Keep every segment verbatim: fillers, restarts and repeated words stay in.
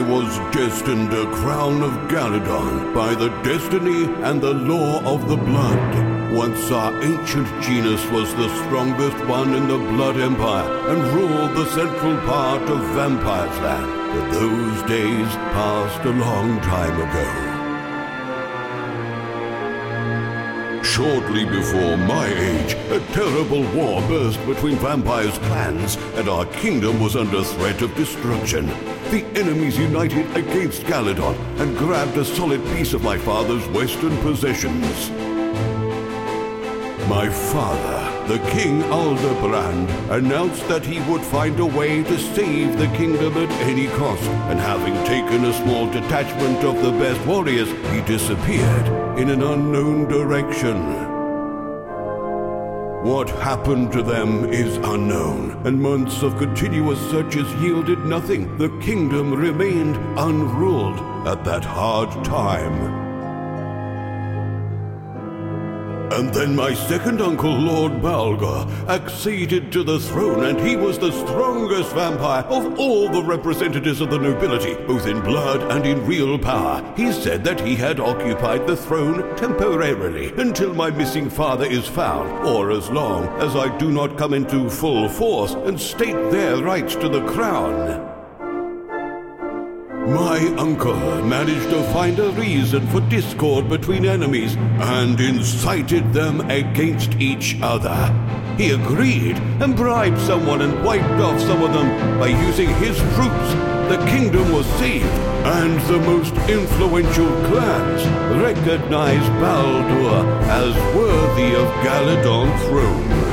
was destined a crown of Galadon by the destiny and the law of the blood. Once our ancient genus was the strongest one in the Blood Empire and ruled the central part of Vampire's land. But those days passed a long time ago. Shortly before my age, a terrible war burst between vampires' clans, and our kingdom was under threat of destruction. The enemies united against Galadon and grabbed a solid piece of my father's western possessions. My father, the King Alderbrand, announced that he would find a way to save the kingdom at any cost, and having taken a small detachment of the best warriors, he disappeared in an unknown direction. What happened to them is unknown, and months of continuous searches yielded nothing. The kingdom remained unruled at that hard time. And then my second uncle, Lord Balgor, acceded to the throne, and he was the strongest vampire of all the representatives of the nobility, both in blood and in real power. He said that he had occupied the throne temporarily until my missing father is found, or as long as I do not come into full force and state their rights to the crown. My uncle managed to find a reason for discord between enemies and incited them against each other. He agreed and bribed someone and wiped off some of them by using his troops. The kingdom was saved, and the most influential clans recognized Baldur as worthy of Galadon's throne.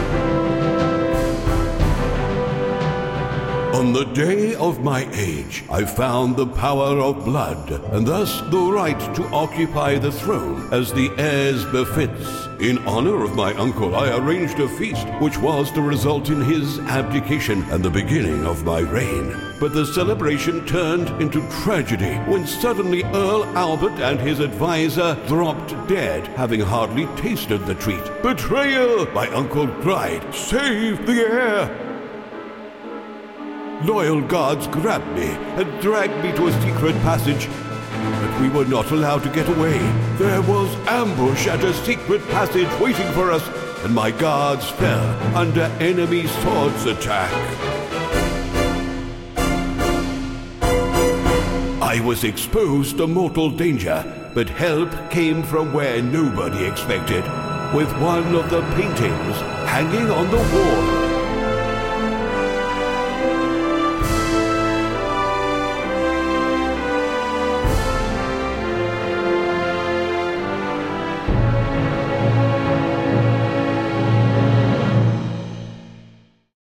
On the day of my age, I found the power of blood, and thus the right to occupy the throne as the heirs befits. In honor of my uncle, I arranged a feast, which was to result in his abdication and the beginning of my reign. But the celebration turned into tragedy when suddenly Earl Albert and his advisor dropped dead, having hardly tasted the treat. "Betrayal!" my uncle cried. "Save the heir!" Loyal guards grabbed me and dragged me to a secret passage, but we were not allowed to get away. There was ambush at a secret passage waiting for us, and my guards fell under enemy swords attack. I was exposed to mortal danger, but help came from where nobody expected. With one of the paintings hanging on the wall,